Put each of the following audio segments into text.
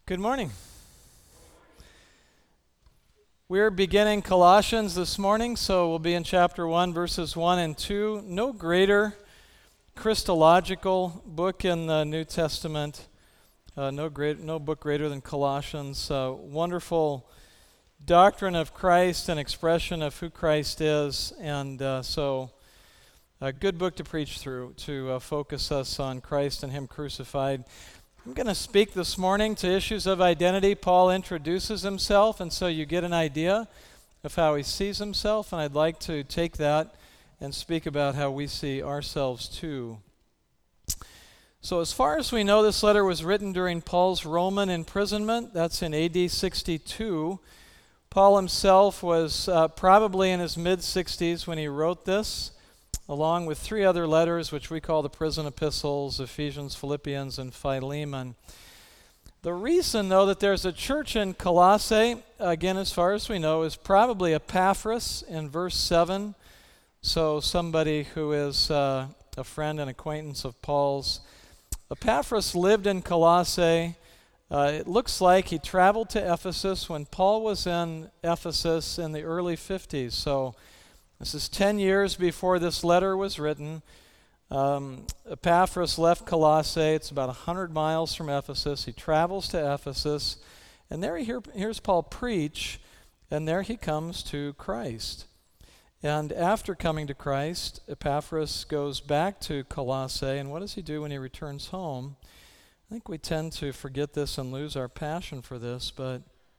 Good morning. We're beginning Colossians this morning, so we'll be in chapter 1, verses 1 and 2. No greater Christological book in the New Testament, no book greater than Colossians. Wonderful doctrine of Christ and expression of who Christ is, and so a good book to preach through, to focus us on Christ and Him crucified. I'm going to speak this morning to issues of identity. Paul introduces himself, and so you get an idea of how he sees himself, and I'd like to take that and speak about how we see ourselves too. So as far as we know, this letter was written during Paul's Roman imprisonment. That's in AD 62. Paul himself was probably in his mid-60s when he wrote this, along with three other letters, which we call the prison epistles, Ephesians, Philippians, and Philemon. The reason, though, that there's a church in Colossae, again, as far as we know, is probably Epaphras in verse 7. So somebody who is a friend and acquaintance of Paul's. Epaphras lived in Colossae. It looks like he traveled to Ephesus when Paul was in Ephesus in the early 50s. So this is 10 years before this letter was written. Epaphras left Colossae. It's about 100 miles from Ephesus. He travels to Ephesus, and there he hears Paul preach, and there he comes to Christ. And after coming to Christ, Epaphras goes back to Colossae, and what does he do when he returns home? I think we tend to forget this and lose our passion for this, but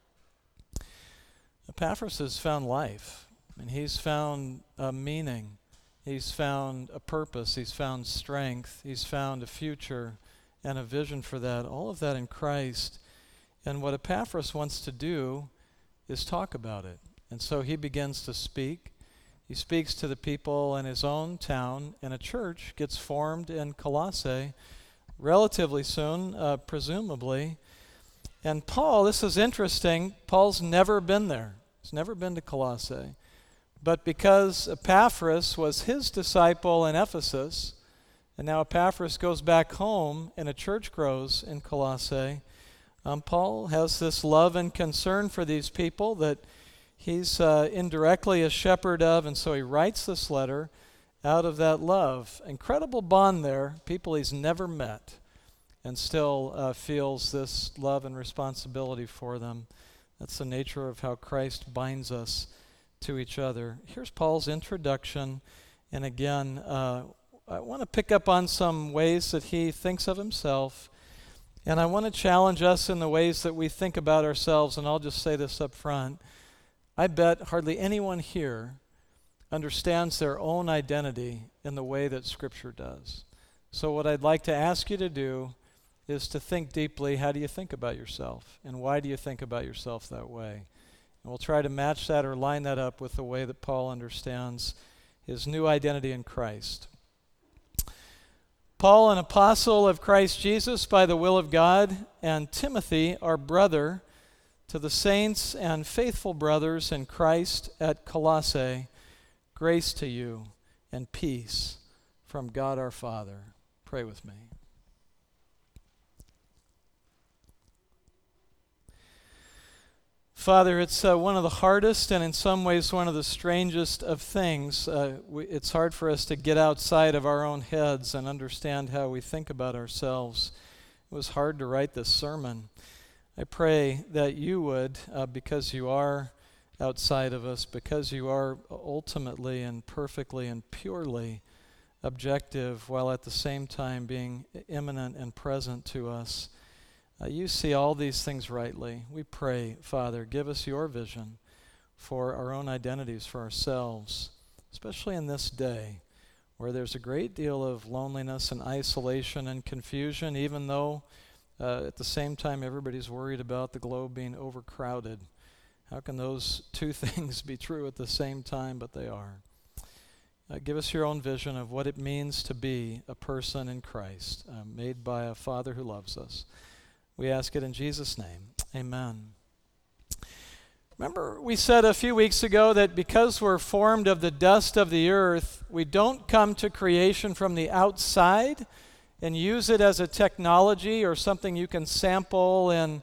Epaphras has found life. And he's found a meaning, he's found a purpose, he's found strength, he's found a future and a vision for that, all of that in Christ. And what Epaphras wants to do is talk about it. And so he begins to speak. He speaks to the people in his own town, and a church gets formed in Colossae relatively soon, presumably. And Paul, this is interesting, Paul's never been there. He's never been to Colossae. But because Epaphras was his disciple in Ephesus, and now Epaphras goes back home and a church grows in Colossae, Paul has this love and concern for these people that he's indirectly a shepherd of, and so he writes this letter out of that love. Incredible bond there, people he's never met, and still feels this love and responsibility for them. That's the nature of how Christ binds us to each other. Here's Paul's introduction, and again, I want to pick up on some ways that he thinks of himself, and I want to challenge us in the ways that we think about ourselves, and I'll just say this up front. I bet hardly anyone here understands their own identity in the way that Scripture does. So what I'd like to ask you to do is to think deeply, how do you think about yourself, and why do you think about yourself that way? And we'll try to match that or line that up with the way that Paul understands his new identity in Christ. Paul, an apostle of Christ Jesus by the will of God, and Timothy, our brother, to the saints and faithful brothers in Christ at Colossae, grace to you and peace from God our Father. Pray with me. Father, it's one of the hardest and in some ways one of the strangest of things. It's hard for us to get outside of our own heads and understand how we think about ourselves. It was hard to write this sermon. I pray that you would, because you are outside of us, because you are ultimately and perfectly and purely objective while at the same time being immanent and present to us. You see all these things rightly. We pray, Father, give us your vision for our own identities, for ourselves, especially in this day where there's a great deal of loneliness and isolation and confusion, even though at the same time everybody's worried about the globe being overcrowded. How can those two things be true at the same time? But they are. Give us your own vision of what it means to be a person in Christ, made by a Father who loves us. We ask it in Jesus' name. Amen. Remember, we said a few weeks ago that because we're formed of the dust of the earth, we don't come to creation from the outside and use it as a technology or something you can sample in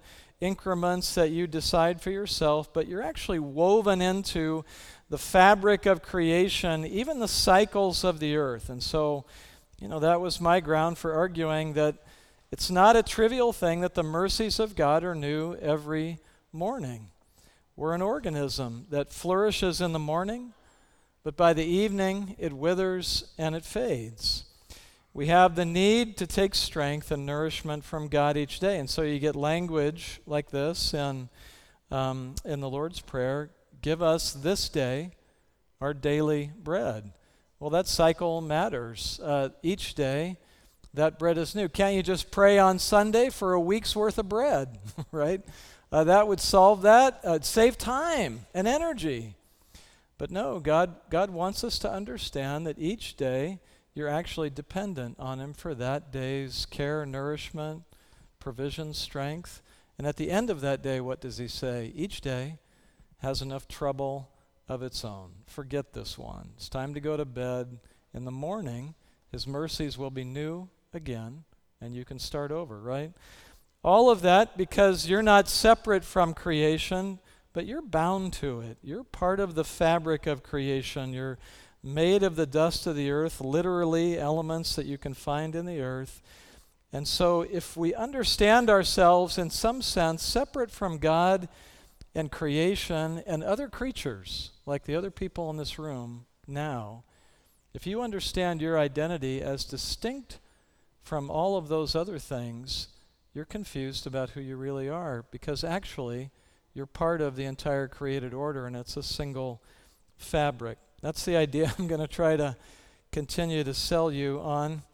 increments that you decide for yourself, but you're actually woven into the fabric of creation, even the cycles of the earth. And so, that was my ground for arguing that it's not a trivial thing that the mercies of God are new every morning. We're an organism that flourishes in the morning, but by the evening it withers and it fades. We have the need to take strength and nourishment from God each day. And so you get language like this in the Lord's Prayer, give us this day our daily bread. Well, that cycle matters. Each day, that bread is new. Can't you just pray on Sunday for a week's worth of bread, right? That would solve that, save time and energy. But no, God wants us to understand that each day you're actually dependent on Him for that day's care, nourishment, provision, strength. And at the end of that day, what does He say? Each day has enough trouble of its own. Forget this one. It's time to go to bed. In the morning, His mercies will be new again, and you can start over, right? All of that because you're not separate from creation, but you're bound to it. You're part of the fabric of creation. You're made of the dust of the earth, literally elements that you can find in the earth. And so if we understand ourselves in some sense separate from God and creation and other creatures, like the other people in this room now, if you understand your identity as distinct from all of those other things, you're confused about who you really are, because actually you're part of the entire created order, and it's a single fabric. That's the idea I'm going to try to continue to sell you on.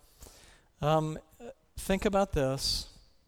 Think about this.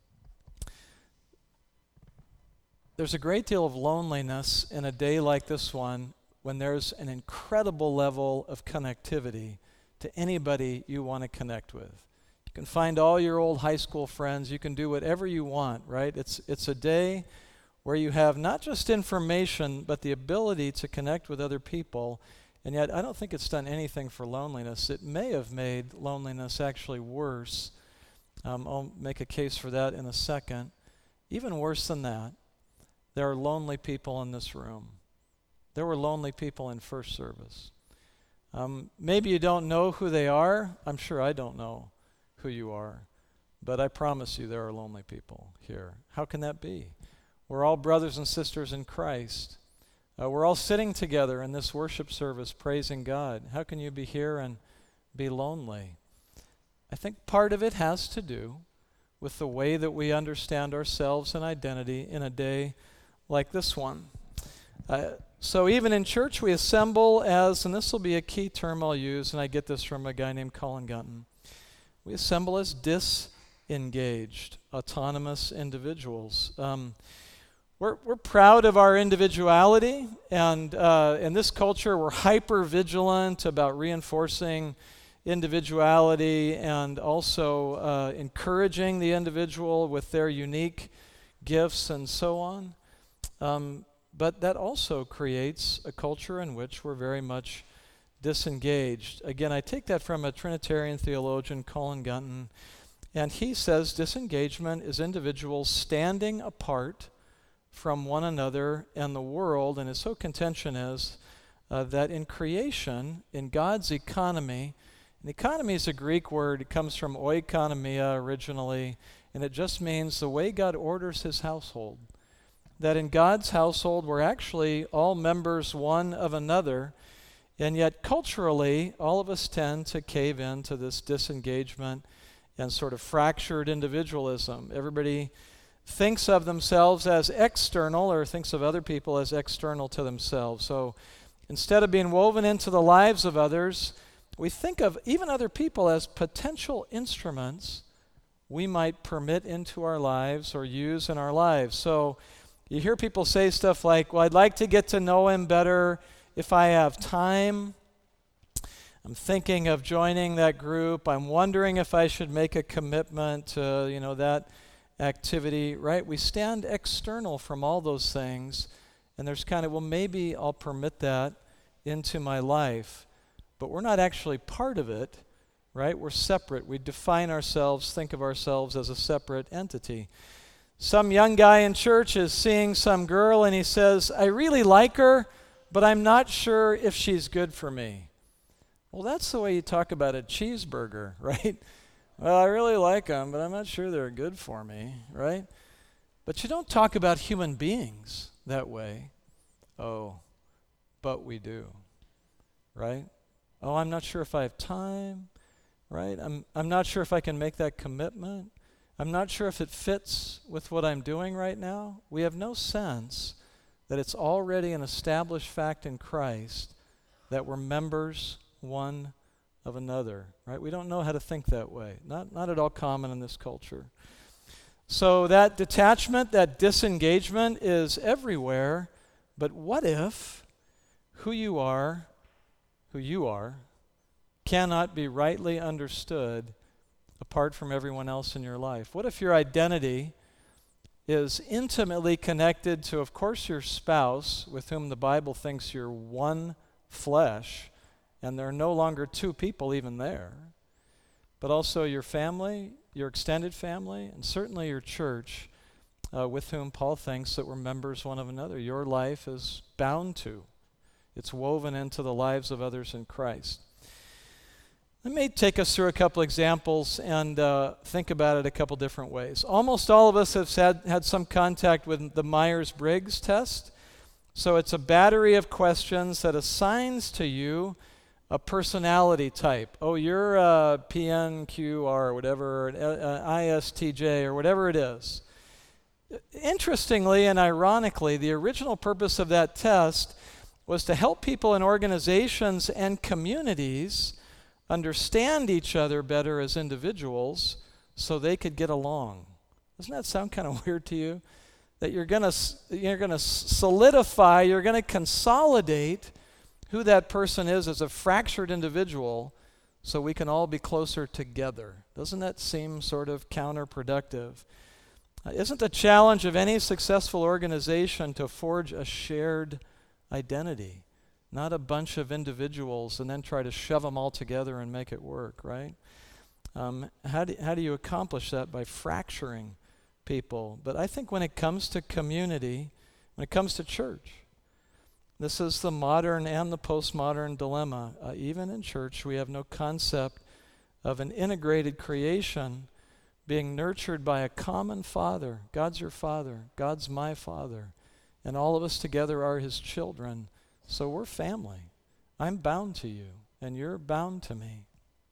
There's a great deal of loneliness in a day like this one when there's an incredible level of connectivity to anybody you want to connect with. You can find all your old high school friends. You can do whatever you want, right? It's a day where you have not just information, but the ability to connect with other people. And yet, I don't think it's done anything for loneliness. It may have made loneliness actually worse. I'll make a case for that in a second. Even worse than that, there are lonely people in this room. There were lonely people in first service. Maybe you don't know who they are. I'm sure I don't know who you are. But I promise you there are lonely people here. How can that be? We're all brothers and sisters in Christ. We're all sitting together in this worship service praising God. How can you be here and be lonely? I think part of it has to do with the way that we understand ourselves and identity in a day like this one. So even in church we assemble as, and this will be a key term I'll use, and I get this from a guy named Colin Gunton, we assemble as disengaged, autonomous individuals. We're proud of our individuality, and in this culture we're hyper vigilant about reinforcing individuality and also encouraging the individual with their unique gifts and so on. But that also creates a culture in which we're very much disengaged. Again, I take that from a Trinitarian theologian, Colin Gunton, and he says disengagement is individuals standing apart from one another and the world, and his whole contention is that in creation, in God's economy, and economy is a Greek word, it comes from oikonomia originally, and it just means the way God orders His household. That in God's household we're actually all members one of another, and yet culturally all of us tend to cave into this disengagement and sort of fractured individualism. Everybody thinks of themselves as external or thinks of other people as external to themselves. So instead of being woven into the lives of others, we think of even other people as potential instruments we might permit into our lives or use in our lives. So you hear people say stuff like, well, I'd like to get to know Him better if I have time. I'm thinking of joining that group. I'm wondering if I should make a commitment to, that activity, right? We stand external from all those things, and there's kind of, well, maybe I'll permit that into my life, but we're not actually part of it, right? We're separate. We define ourselves, think of ourselves as a separate entity. Some young guy in church is seeing some girl and he says, I really like her, but I'm not sure if she's good for me. Well, that's the way you talk about a cheeseburger, right? Well, I really like them, but I'm not sure they're good for me, right? But you don't talk about human beings that way. Oh, but we do, right? Oh, I'm not sure if I have time, right? I'm not sure if I can make that commitment. I'm not sure if it fits with what I'm doing right now. We have no sense that it's already an established fact in Christ that we're members one of another, right? We don't know how to think that way. Not at all common in this culture. So that detachment, that disengagement is everywhere. But what if who you are, cannot be rightly understood apart from everyone else in your life? What if your identity is intimately connected to, of course, your spouse, with whom the Bible thinks you're one flesh, and there are no longer two people even there, but also your family, your extended family, and certainly your church, with whom Paul thinks that we're members one of another. Your life is bound to. It's woven into the lives of others in Christ. Let me take us through a couple examples and think about it a couple different ways. Almost all of us have had some contact with the Myers-Briggs test. So it's a battery of questions that assigns to you a personality type. Oh, you're a PNQR or whatever, an ISTJ or whatever it is. Interestingly and ironically, the original purpose of that test was to help people in organizations and communities understand each other better as individuals so they could get along. Doesn't that sound kind of weird to you? That you're going to solidify, you're going to consolidate who that person is as a fractured individual so we can all be closer together. Doesn't that seem sort of counterproductive? Isn't the challenge of any successful organization to forge a shared identity? Not a bunch of individuals and then try to shove them all together and make it work, right? How do you accomplish that? By fracturing people. But I think when it comes to community, when it comes to church, this is the modern and the postmodern dilemma. Even in church, we have no concept of an integrated creation being nurtured by a common Father. God's your Father. God's my Father. And all of us together are His children. So we're family. I'm bound to you, and you're bound to me.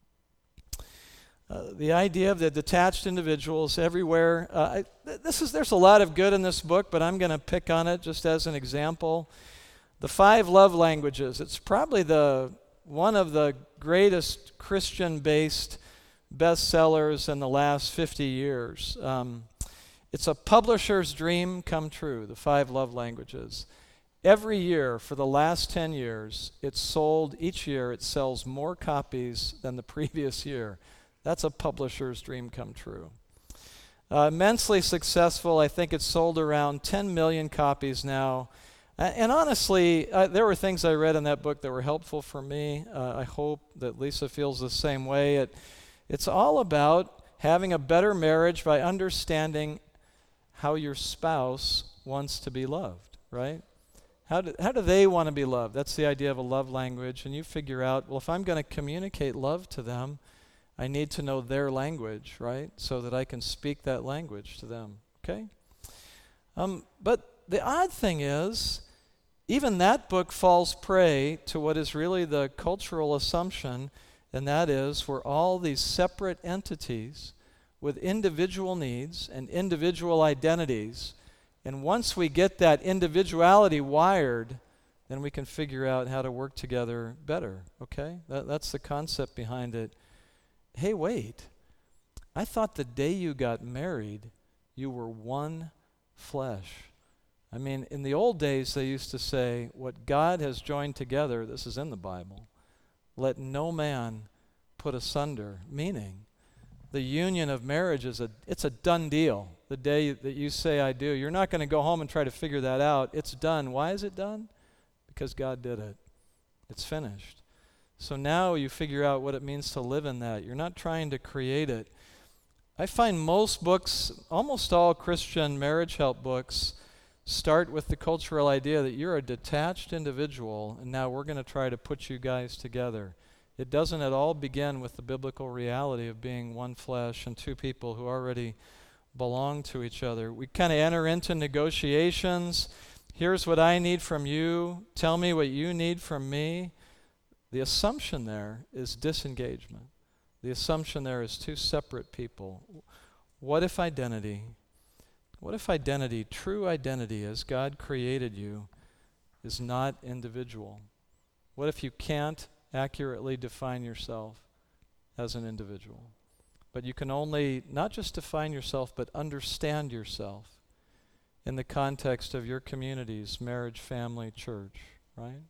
The idea of the detached individuals everywhere. There's a lot of good in this book, but I'm going to pick on it just as an example. The 5 love languages. It's probably one of the greatest Christian-based bestsellers in the last 50 years. It's a publisher's dream come true, the 5 love languages. Every year for the last 10 years, each year it sells more copies than the previous year. That's a publisher's dream come true. Immensely successful. I think it's sold around 10 million copies now. And honestly, there were things I read in that book that were helpful for me. I hope that Lisa feels the same way. It's all about having a better marriage by understanding how your spouse wants to be loved, right? How do they want to be loved? That's the idea of a love language. And you figure out, well, if I'm going to communicate love to them, I need to know their language, right? So that I can speak that language to them, okay? But the odd thing is, even that book falls prey to what is really the cultural assumption, and that is we're all these separate entities with individual needs and individual identities. And once we get that individuality wired, then we can figure out how to work together better, okay? That's the concept behind it. Hey, wait. I thought the day you got married, you were one flesh. I mean, in the old days, they used to say, what God has joined together, this is in the Bible, let no man put asunder, meaning the union of marriage it's a done deal. The day that you say I do, you're not going to go home and try to figure that out. It's done. Why is it done? Because God did it. It's finished. So now you figure out what it means to live in that. You're not trying to create it. I find most books, almost all Christian marriage help books, start with the cultural idea that you're a detached individual, and now we're going to try to put you guys together. It doesn't at all begin with the biblical reality of being one flesh and two people who already belong to each other. We kind of enter into negotiations. Here's what I need from you. Tell me what you need from me. The assumption there is disengagement. The assumption there is two separate people. What if identity, true identity as God created you, is not individual? What if you can't accurately define yourself as an individual? But you can only not just define yourself, but understand yourself in the context of your community's marriage, family, church, right?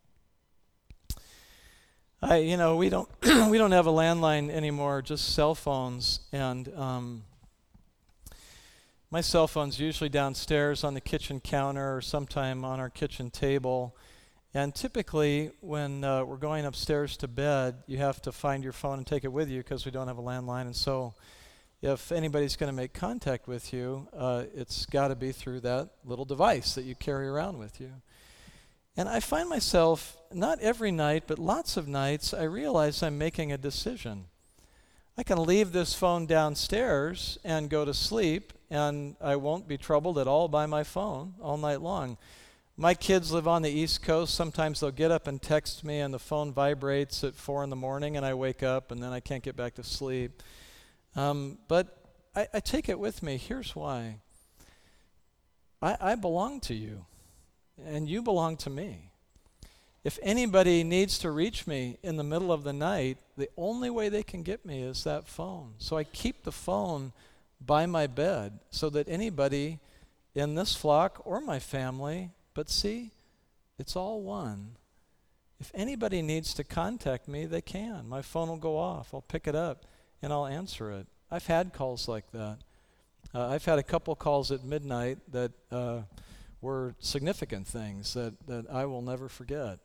We don't we don't have a landline anymore, just cell phones, and my cell phone's usually downstairs on the kitchen counter or sometime on our kitchen table. And typically, when we're going upstairs to bed, you have to find your phone and take it with you because we don't have a landline. And so if anybody's going to make contact with you, it's got to be through that little device that you carry around with you. And I find myself, not every night, but lots of nights, I realize I'm making a decision. I can leave this phone downstairs and go to sleep, and I won't be troubled at all by my phone all night long. My kids live on the East Coast. Sometimes they'll get up and text me, and the phone vibrates at 4 in the morning, and I wake up, and then I can't get back to sleep. But I take it with me. Here's why. I belong to you, and you belong to me. If anybody needs to reach me in the middle of the night, the only way they can get me is that phone. So I keep the phone by my bed so that anybody in this flock or my family, but see, it's all one. If anybody needs to contact me, they can. My phone will go off. I'll pick it up and I'll answer it. I've had calls like that. I've had a couple calls at midnight that were significant things that I will never forget.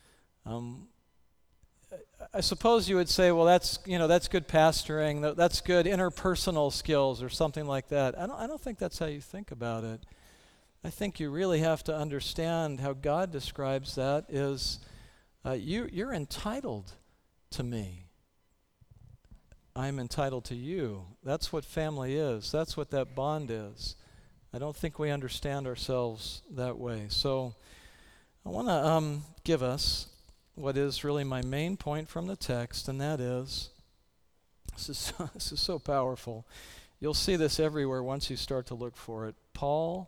I suppose you would say, well, that's good pastoring, that's good interpersonal skills or something like that. I don't think that's how you think about it. I think you really have to understand how God describes that is you're entitled to me. I'm entitled to you. That's what family is. That's what that bond is. I don't think we understand ourselves that way. So I want to give us what is really my main point from the text, and that is, this is so powerful. You'll see this everywhere once you start to look for it. Paul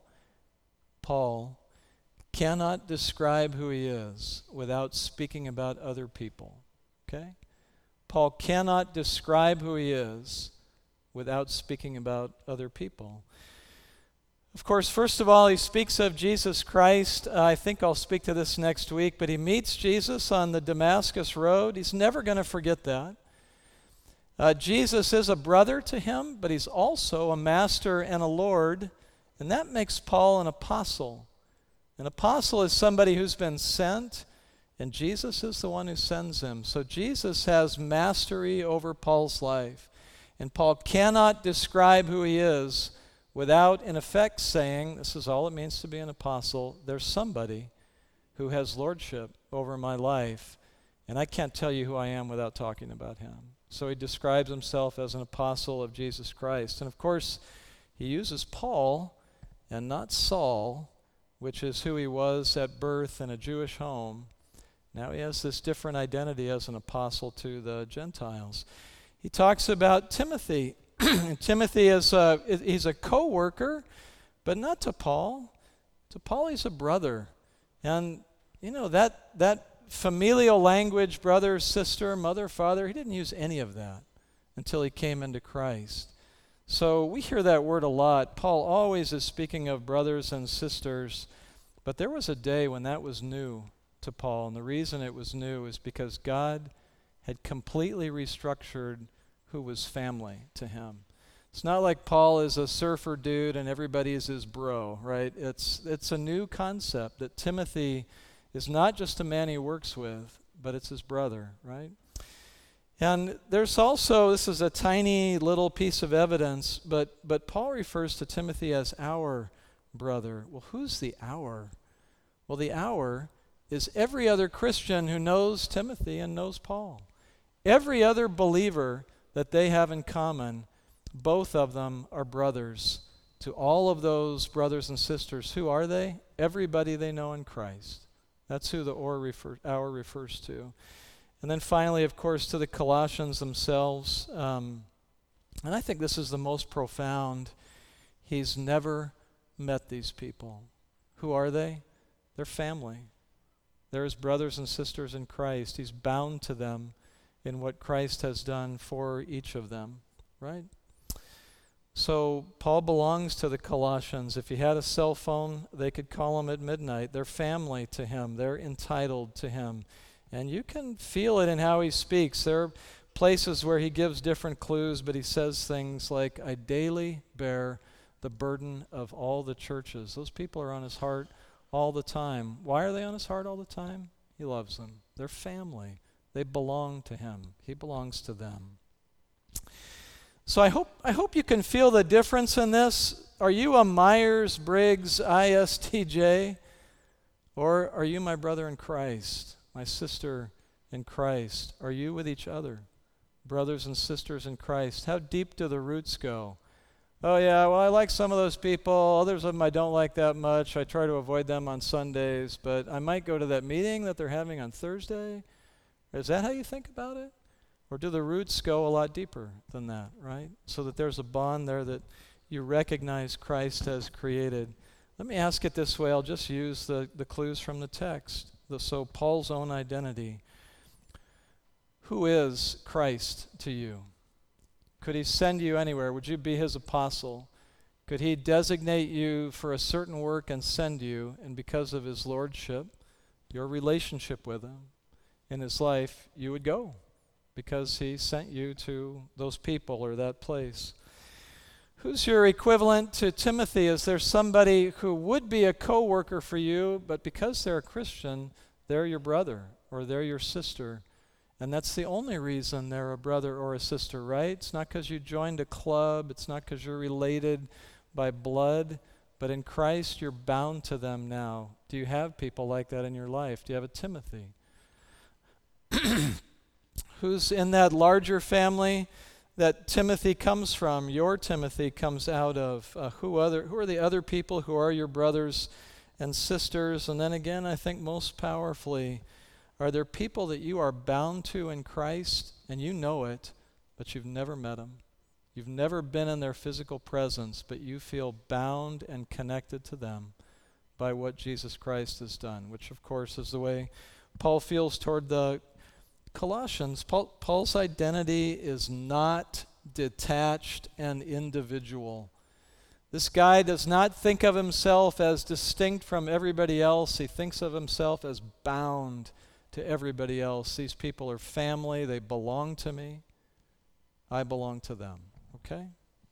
cannot describe who he is without speaking about other people. Okay? Paul cannot describe who he is without speaking about other people. Of course, first of all, he speaks of Jesus Christ. I think I'll speak to this next week, but he meets Jesus on the Damascus Road. He's never going to forget that. Jesus is a brother to him, but he's also a master and a Lord, and that makes Paul an apostle. An apostle is somebody who's been sent, and Jesus is the one who sends him. So Jesus has mastery over Paul's life, and Paul cannot describe who he is without, in effect, saying, this is all it means to be an apostle. There's somebody who has lordship over my life, and I can't tell you who I am without talking about him. So he describes himself as an apostle of Jesus Christ. And of course, he uses Paul and not Saul, which is who he was at birth in a Jewish home. Now he has this different identity as an apostle to the Gentiles. He talks about Timothy. Timothy he's a co-worker, but not to Paul. To Paul, he's a brother. And, that familial language, brother, sister, mother, father, he didn't use any of that until he came into Christ. So we hear that word a lot. Paul always is speaking of brothers and sisters, but there was a day when that was new to Paul, and the reason it was new is because God had completely restructured who was family to him. It's not like Paul is a surfer dude and everybody is his bro, right? It's a new concept that Timothy is not just a man he works with, but it's his brother, right? And there's also, this is a tiny little piece of evidence, but Paul refers to Timothy as our brother. Well, who's the our? Well, the our is every other Christian who knows Timothy and knows Paul. Every other believer that they have in common, both of them are brothers to all of those brothers and sisters. Who are they? Everybody they know in Christ. That's who the our refers to. And then finally, of course, to the Colossians themselves. And I think this is the most profound. He's never met these people. Who are they? They're family. They're his brothers and sisters in Christ. He's bound to them in what Christ has done for each of them, right? So Paul belongs to the Colossians. If he had a cell phone, they could call him at midnight. They're family to him. They're entitled to him. And you can feel it in how he speaks. There are places where he gives different clues, but he says things like, I daily bear the burden of all the churches. Those people are on his heart all the time. Why are they on his heart all the time? He loves them. They're family. They belong to him. He belongs to them. So I hope you can feel the difference in this. Are you a Myers-Briggs ISTJ? Or are you my brother in Christ, my sister in Christ? Are you with each other, brothers and sisters in Christ? How deep do the roots go? Oh yeah, well I like some of those people. Others of them I don't like that much. I try to avoid them on Sundays, but I might go to that meeting that they're having on Thursday. Is that how you think about it? Or do the roots go a lot deeper than that, right? So that there's a bond there that you recognize Christ has created. Let me ask it this way. I'll just use the clues from the text. So Paul's own identity. Who is Christ to you? Could he send you anywhere? Would you be his apostle? Could he designate you for a certain work and send you? And because of his lordship, your relationship with him in his life, you would go because he sent you to those people or that place. Who's your equivalent to Timothy? Is there somebody who would be a co-worker for you, but because they're a Christian, they're your brother or they're your sister? And that's the only reason they're a brother or a sister, right? It's not because you joined a club. It's not because you're related by blood. But in Christ, you're bound to them now. Do you have people like that in your life? Do you have a Timothy? Who's in that larger family that Timothy comes from, your Timothy comes out of? Who are the other people who are your brothers and sisters? And then again, I think most powerfully, are there people that you are bound to in Christ and you know it, but you've never met them? You've never been in their physical presence, but you feel bound and connected to them by what Jesus Christ has done, which of course is the way Paul feels toward the Colossians. Paul's identity is not detached and individual. This guy does not think of himself as distinct from everybody else. He thinks of himself as bound to everybody else. These people are family. They belong to me. I belong to them. Okay?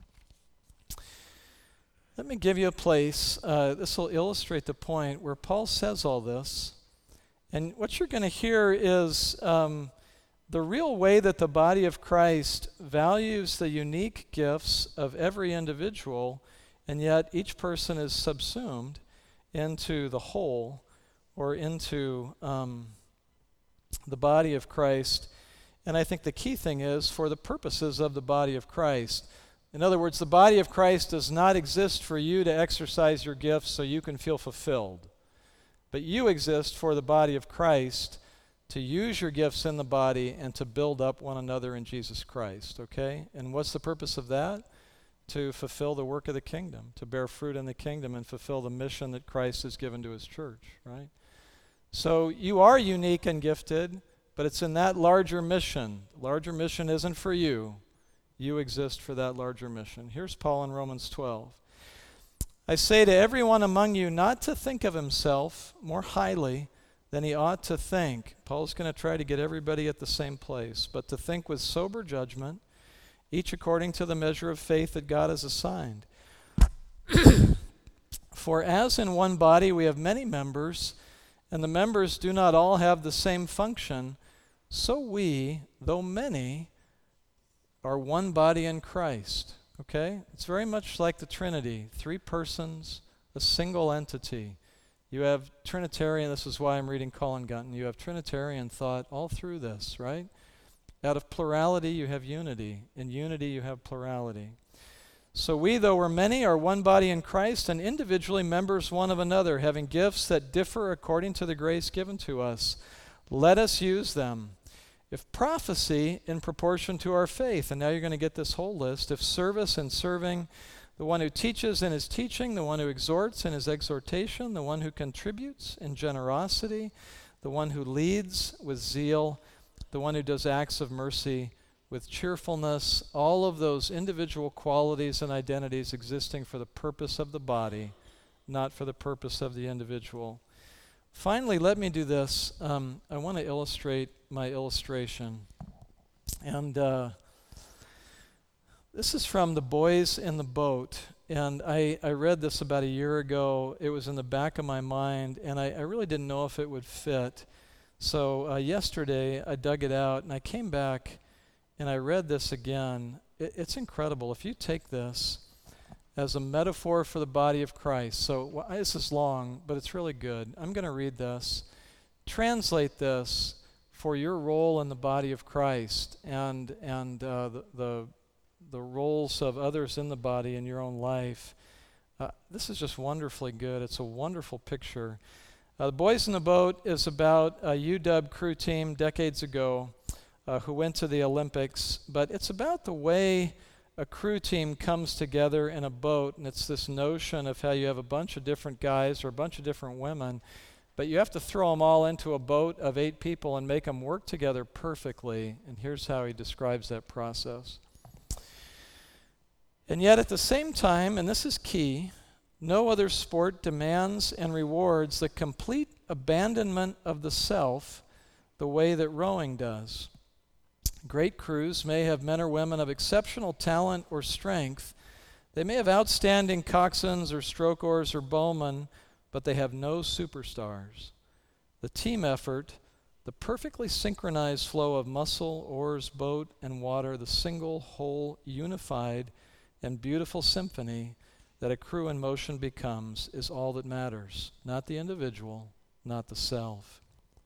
Let me give you a place. This will illustrate the point where Paul says all this. And what you're going to hear is the real way that the body of Christ values the unique gifts of every individual, and yet each person is subsumed into the whole or into the body of Christ. And I think the key thing is for the purposes of the body of Christ. In other words, the body of Christ does not exist for you to exercise your gifts so you can feel fulfilled. But you exist for the body of Christ to use your gifts in the body and to build up one another in Jesus Christ, okay? And what's the purpose of that? To fulfill the work of the kingdom, to bear fruit in the kingdom and fulfill the mission that Christ has given to his church, right? So you are unique and gifted, but it's in that larger mission. The larger mission isn't for you. You exist for that larger mission. Here's Paul in Romans 12. I say to everyone among you not to think of himself more highly than he ought to think. Paul's going to try to get everybody at the same place, but to think with sober judgment, each according to the measure of faith that God has assigned. For as in one body we have many members, and the members do not all have the same function, so we, though many, are one body in Christ. Okay? It's very much like the Trinity. 3 persons, a single entity. You have Trinitarian, this is why I'm reading Colin Gunton, you have Trinitarian thought all through this, right? Out of plurality you have unity. In unity you have plurality. So we, though we're many, are one body in Christ, and individually members one of another, having gifts that differ according to the grace given to us. Let us use them. If prophecy, in proportion to our faith, and now you're going to get this whole list, if service in serving, the one who teaches in his teaching, the one who exhorts in his exhortation, the one who contributes in generosity, the one who leads with zeal, the one who does acts of mercy with cheerfulness, all of those individual qualities and identities existing for the purpose of the body, not for the purpose of the individual. Finally, let me do this. I want to illustrate my illustration. And this is from The Boys in the Boat. And I read this about a year ago. It was in the back of my mind, and I really didn't know if it would fit. So yesterday, I dug it out, and I came back, and I read this again. It's incredible. If you take this as a metaphor for the body of Christ. So this is long, but it's really good. I'm going to read this. Translate this for your role in the body of Christ and the roles of others in the body in your own life. This is just wonderfully good. It's a wonderful picture. The Boys in the Boat is about a UW crew team decades ago who went to the Olympics, but it's about the way a crew team comes together in a boat, and it's this notion of how you have a bunch of different guys or a bunch of different women, but you have to throw them all into a boat of 8 people and make them work together perfectly. And here's how he describes that process. And yet at the same time, and this is key, no other sport demands and rewards the complete abandonment of the self the way that rowing does. Great crews may have men or women of exceptional talent or strength. They may have outstanding coxswains or stroke oars or bowmen, but they have no superstars. The team effort, the perfectly synchronized flow of muscle, oars, boat, and water, the single, whole, unified, and beautiful symphony that a crew in motion becomes is all that matters, not the individual, not the self.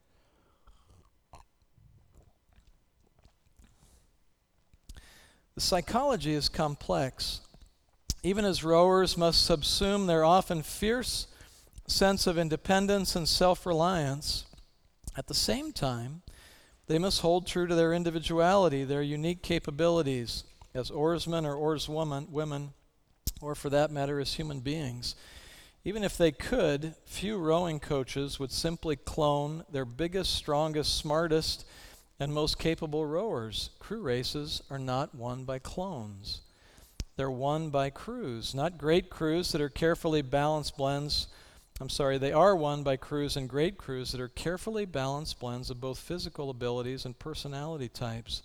The psychology is complex. Even as rowers must subsume their often fierce sense of independence and self-reliance, at the same time, they must hold true to their individuality, their unique capabilities as oarsmen or oarswomen, or for that matter as human beings. Even if they could, few rowing coaches would simply clone their biggest, strongest, smartest, and most capable rowers. Crew races are not won by clones. They're won by crews, not great crews that are carefully balanced blends. They are won by crews and great crews that are carefully balanced blends of both physical abilities and personality types.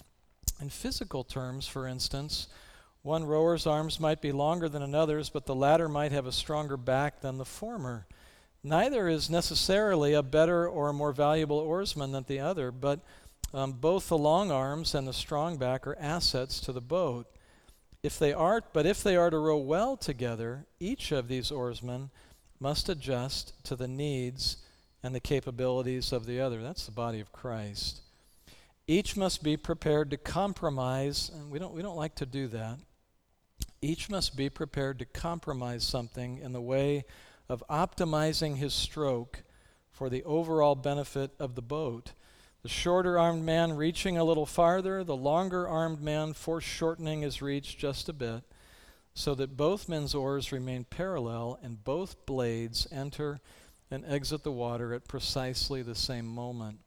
In physical terms, for instance, one rower's arms might be longer than another's, but the latter might have a stronger back than the former. Neither is necessarily a better or a more valuable oarsman than the other, but both the long arms and the strong back are assets to the boat. If they are to row well together, each of these oarsmen must adjust to the needs and the capabilities of the other. That's the body of Christ. Each must be prepared to compromise, and we don't like to do that. Each must be prepared to compromise something in the way of optimizing his stroke for the overall benefit of the boat. The shorter-armed man reaching a little farther, the longer-armed man foreshortening his reach just a bit, so that both men's oars remain parallel and both blades enter and exit the water at precisely the same moment.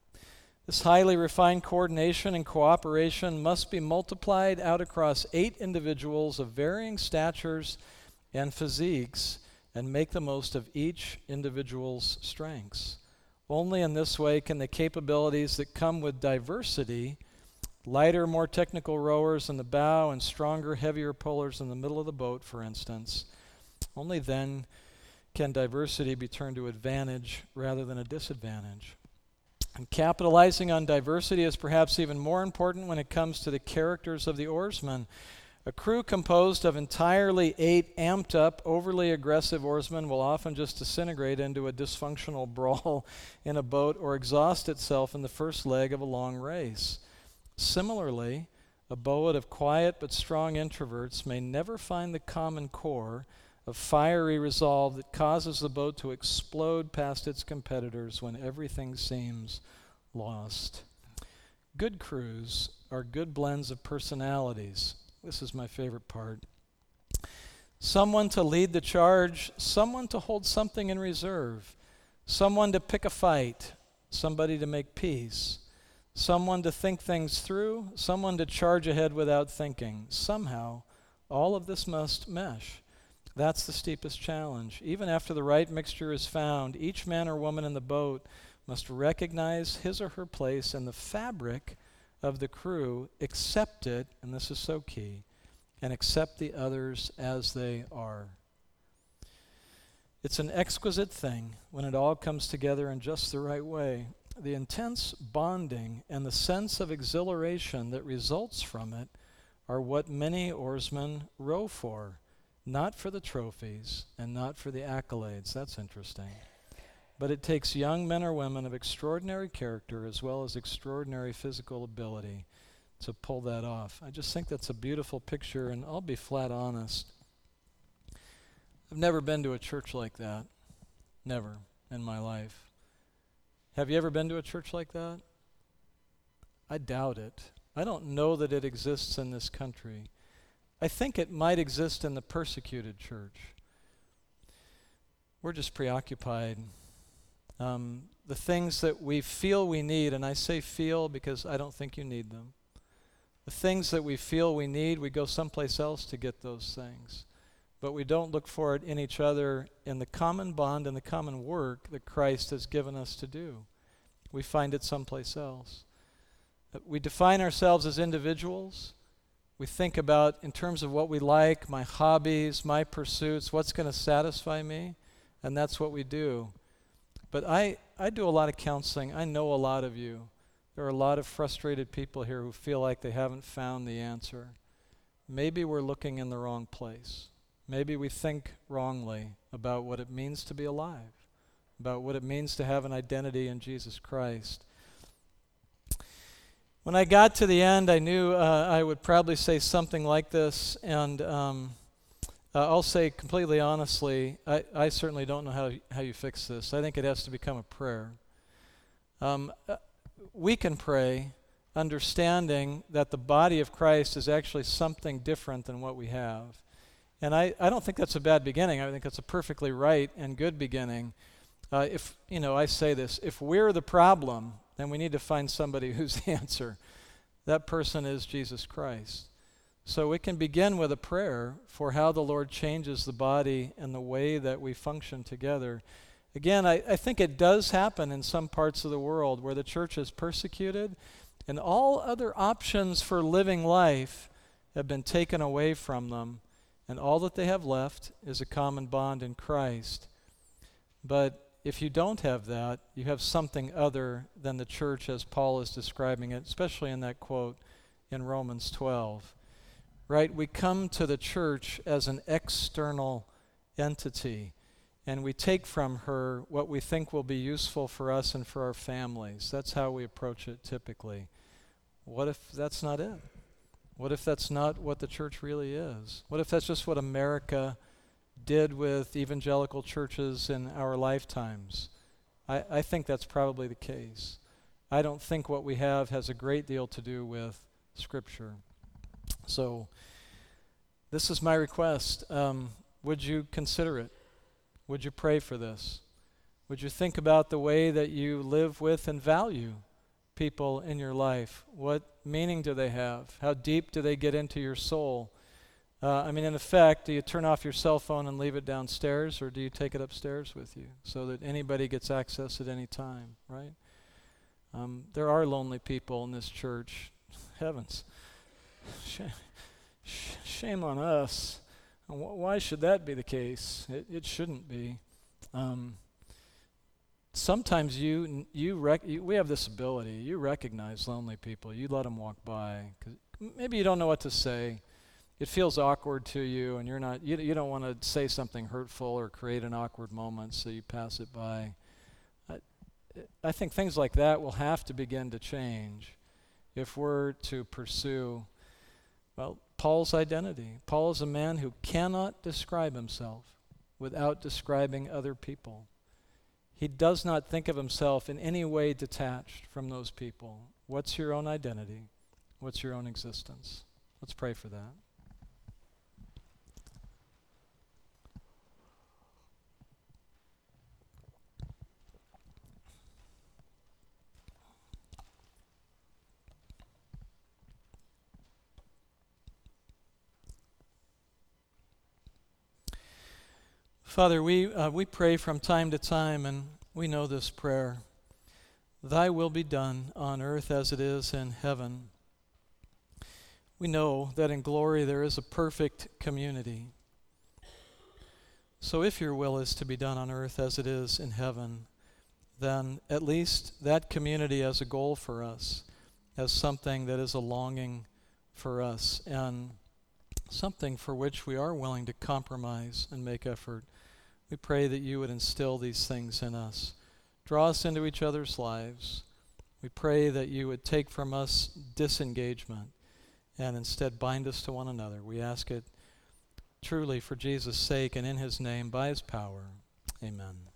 This highly refined coordination and cooperation must be multiplied out across 8 individuals of varying statures and physiques and make the most of each individual's strengths. Only in this way can the capabilities that come with diversity, lighter, more technical rowers in the bow and stronger, heavier pullers in the middle of the boat, for instance, only then can diversity be turned to advantage rather than a disadvantage. And capitalizing on diversity is perhaps even more important when it comes to the characters of the oarsmen. A crew composed of entirely 8 amped-up, overly aggressive oarsmen will often just disintegrate into a dysfunctional brawl in a boat or exhaust itself in the first leg of a long race. Similarly, a boat of quiet but strong introverts may never find the common core of fiery resolve that causes the boat to explode past its competitors when everything seems lost. Good crews are good blends of personalities. This is my favorite part. Someone to lead the charge, someone to hold something in reserve, someone to pick a fight, somebody to make peace, someone to think things through, someone to charge ahead without thinking. Somehow, all of this must mesh. That's the steepest challenge. Even after the right mixture is found, each man or woman in the boat must recognize his or her place in the fabric of the crew, accept it, and this is so key, and accept the others as they are. It's an exquisite thing when it all comes together in just the right way. The intense bonding and the sense of exhilaration that results from it are what many oarsmen row for. Not for the trophies and not for the accolades. That's interesting. But it takes young men or women of extraordinary character as well as extraordinary physical ability to pull that off. I just think that's a beautiful picture, and I'll be flat honest. I've never been to a church like that. Never in my life. Have you ever been to a church like that? I doubt it. I don't know that it exists in this country. I think it might exist in the persecuted church. We're just preoccupied. The things that we feel we need, and I say feel because I don't think you need them. The things that we feel we need, we go someplace else to get those things. But we don't look for it in each other in the common bond and the common work that Christ has given us to do. We find it someplace else. We define ourselves as individuals. We think about, in terms of what we like, my hobbies, my pursuits, what's going to satisfy me, and that's what we do. But I do a lot of counseling. I know a lot of you. There are a lot of frustrated people here who feel like they haven't found the answer. Maybe we're looking in the wrong place. Maybe we think wrongly about what it means to be alive, about what it means to have an identity in Jesus Christ. When I got to the end, I knew I would probably say something like this, and I'll say completely honestly, I certainly don't know how you fix this. I think it has to become a prayer. We can pray understanding that the body of Christ is actually something different than what we have. And I don't think that's a bad beginning. I think that's a perfectly right and good beginning. If I say this, if we're the problem, then we need to find somebody who's the answer. That person is Jesus Christ. So we can begin with a prayer for how the Lord changes the body and the way that we function together. Again, I think it does happen in some parts of the world where the church is persecuted and all other options for living life have been taken away from them, and all that they have left is a common bond in Christ. But if you don't have that, you have something other than the church as Paul is describing it, especially in that quote in Romans 12. Right? We come to the church as an external entity, and we take from her what we think will be useful for us and for our families. That's how we approach it typically. What if that's not it? What if that's not what the church really is? What if that's just what America did with evangelical churches in our lifetimes? I think that's probably the case. I don't think what we have has a great deal to do with Scripture. So this is my request. Would you consider it? Would you pray for this? Would you think about the way that you live with and value people in your life? What meaning do they have? How deep do they get into your soul? In effect, do you turn off your cell phone and leave it downstairs, or do you take it upstairs with you so that anybody gets access at any time, right? There are lonely people in this church. Heavens. Shame on us. Why should that be the case? It shouldn't be. sometimes we have this ability. You recognize lonely people. You let them walk by. 'Cause maybe you don't know what to say. It feels awkward to you, and you don't want to say something hurtful or create an awkward moment, so you pass it by. I think things like that will have to begin to change if we're to pursue, well, Paul's identity. Paul is a man who cannot describe himself without describing other people. He does not think of himself in any way detached from those people. What's your own identity? What's your own existence? Let's pray for that. Father, we pray from time to time, and we know this prayer. Thy will be done on earth as it is in heaven. We know that in glory there is a perfect community. So if your will is to be done on earth as it is in heaven, then at least that community as a goal for us, as something that is a longing for us, and something for which we are willing to compromise and make effort. We pray that you would instill these things in us. Draw us into each other's lives. We pray that you would take from us disengagement and instead bind us to one another. We ask it truly for Jesus' sake and in his name, by his power. Amen.